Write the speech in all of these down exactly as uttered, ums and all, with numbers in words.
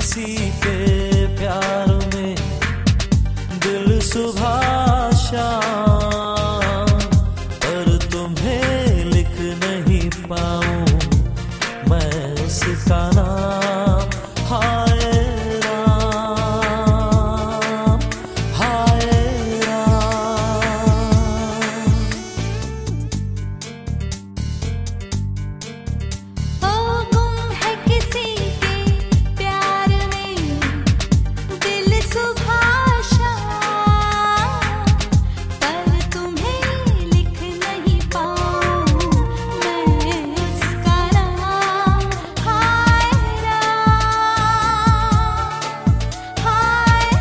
किसी के प्यार में दिल सुबह शाम, पर तुम्हें लिख नहीं पाऊं मैं उसका नाम। हाय राम, हाय राम। ओ गुम है किसी के प्यार में दिल सुबह शाम, पर तुम्हें लिख नहीं पाऊं मैं उसका नाम। हाय राम, हाय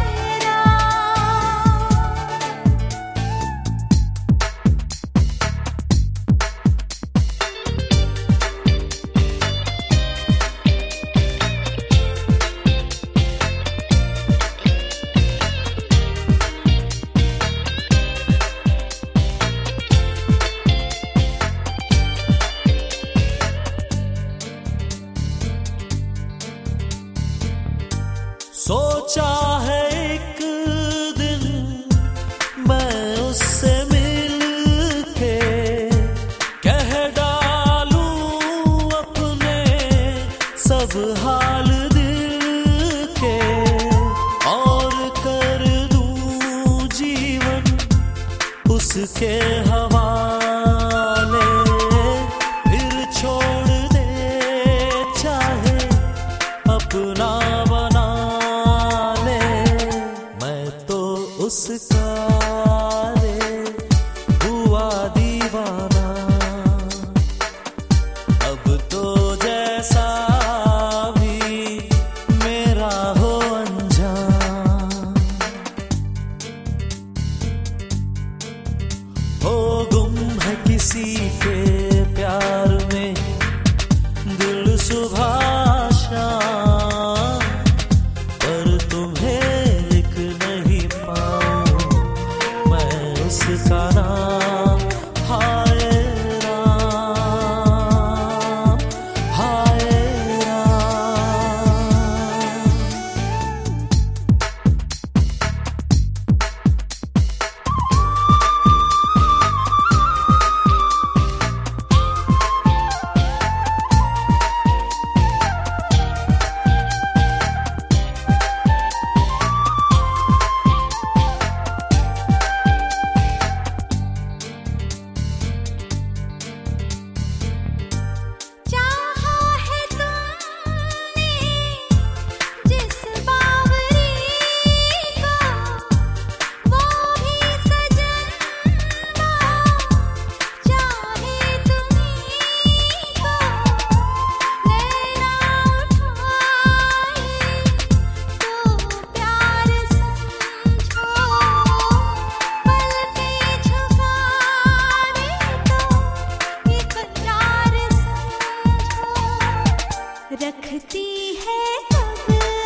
सोचा है एक दिन मैं उससे मिल के कह डालूं अपने सब हाल दिल के, और कर दूं जीवन उसके हवाले। फिर छोड़ दे चाहे अपना बना ले, मैं तो उसका रे हुआ दीवाना। अब तो जैसा भी मेरा हो अनजान, हो गुम है किसी के प्यार में दिल सुबह शाम, पर तुम्हें लिख नहीं पाऊं मैं उसका नाम। हाय राम, हाय राम। चाहा है तुमने जिस बावरी को, वो भी सजन चाहे तुम्हीं को। नैना उठाए तो प्यार समझो, पलकें झुका दे तो इकरार समझो। रखती है कब